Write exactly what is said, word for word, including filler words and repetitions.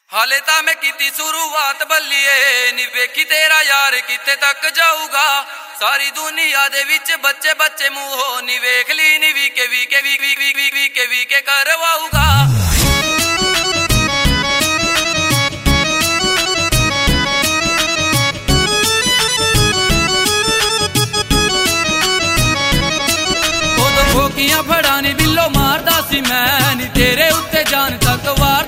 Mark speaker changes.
Speaker 1: हाले ता मैं कीती शुरुआत बल्लिए नी वेखी तेरा यार किते तक जाऊगा। सारी दुनिया दे विच बच्चे बच्चे मुंह नी वेख ली नी वीके वीके वी वी वी वी वीके वीके करवाऊगा। खोकियां फड़ानी बिल्लो मारदा सी मैं नी